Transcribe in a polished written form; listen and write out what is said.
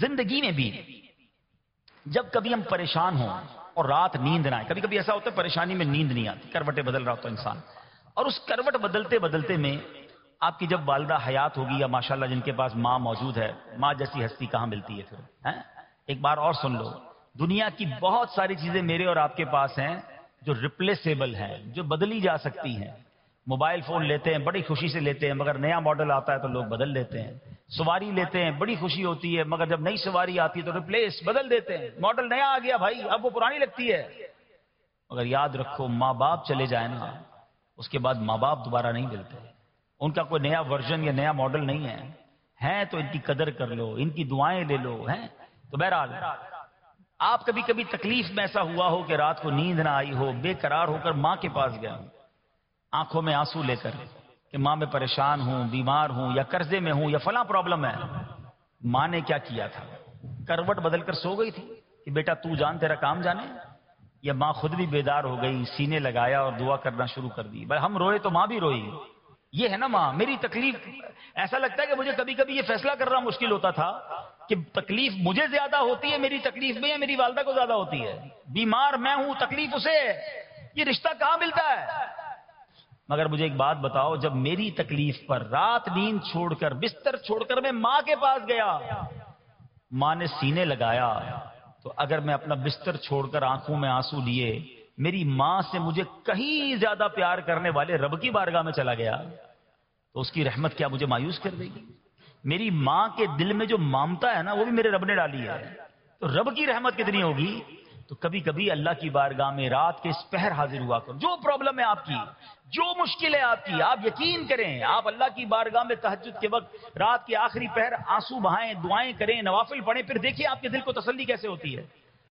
زندگی میں بھی جب کبھی ہم پریشان ہوں اور رات نیند نہ آئے، کبھی کبھی ایسا ہوتا ہے پریشانی میں نیند نہیں آتی، کروٹیں بدل رہا ہوتا ہے انسان، اور اس کروٹ بدلتے بدلتے میں آپ کی جب والدہ حیات ہوگی یا ماشاءاللہ جن کے پاس ماں موجود ہے، ماں جیسی ہستی کہاں ملتی ہے پھر؟ ایک بار اور سن لو، دنیا کی بہت ساری چیزیں میرے اور آپ کے پاس ہیں جو ریپلیسیبل ہیں، جو بدلی جا سکتی ہیں۔ موبائل فون لیتے ہیں بڑی خوشی سے لیتے ہیں، مگر نیا ماڈل آتا ہے تو لوگ بدل دیتے ہیں۔ سواری لیتے ہیں بڑی خوشی ہوتی ہے، مگر جب نئی سواری آتی ہے تو ریپلیس بدل دیتے ہیں، ماڈل نیا آ گیا بھائی اب وہ پرانی لگتی ہے۔ مگر یاد رکھو ماں باپ چلے جائیں نا، اس کے بعد ماں باپ دوبارہ نہیں ملتے، ان کا کوئی نیا ورژن یا نیا ماڈل نہیں ہے، ہیں تو ان کی قدر کر لو، ان کی دعائیں لے لو، ہیں تو بہرحال آپ کبھی کبھی تکلیف میں ایسا ہوا ہو کہ رات کو نیند نہ آئی ہو، بے قرار ہو کر ماں کے پاس گیا ہوں آنکھوں میں آنسو لے کر کہ ماں میں پریشان ہوں، بیمار ہوں، یا قرضے میں ہوں، یا فلاں پرابلم ہے۔ ماں نے کیا کیا تھا؟ کروٹ بدل کر سو گئی تھی کہ بیٹا تو جان تیرا کام جانے، یا ماں خود بھی بیدار ہو گئی، سینے لگایا اور دعا کرنا شروع کر دی؟ بھائی ہم روئے تو ماں بھی روئی، یہ ہے نا ماں۔ میری تکلیف ایسا لگتا ہے کہ مجھے کبھی کبھی یہ فیصلہ کرنا مشکل ہوتا تھا کہ تکلیف مجھے زیادہ ہوتی ہے میری تکلیف میں، یا میری والدہ کو زیادہ ہوتی ہے؟ بیمار میں ہوں، تکلیف اسے ہے، یہ رشتہ کہاں ملتا ہے؟ مگر مجھے ایک بات بتاؤ، جب میری تکلیف پر رات نیند چھوڑ کر بستر چھوڑ کر میں ماں کے پاس گیا، ماں نے سینے لگایا، تو اگر میں اپنا بستر چھوڑ کر آنکھوں میں آنسو لیے میری ماں سے مجھے کہیں زیادہ پیار کرنے والے رب کی بارگاہ میں چلا گیا تو اس کی رحمت کیا مجھے مایوس کر دے گی؟ میری ماں کے دل میں جو ممتا ہے نا وہ بھی میرے رب نے ڈالی ہے، تو رب کی رحمت کتنی ہوگی؟ تو کبھی کبھی اللہ کی بارگاہ میں رات کے اس پہر حاضر ہوا کرو، جو پرابلم ہے آپ کی، جو مشکل ہے آپ کی، آپ یقین کریں، آپ اللہ کی بارگاہ میں تہجد کے وقت رات کے آخری پہر آنسو بہائیں، دعائیں کریں، نوافل پڑھیں، پھر دیکھیے آپ کے دل کو تسلی کیسے ہوتی ہے۔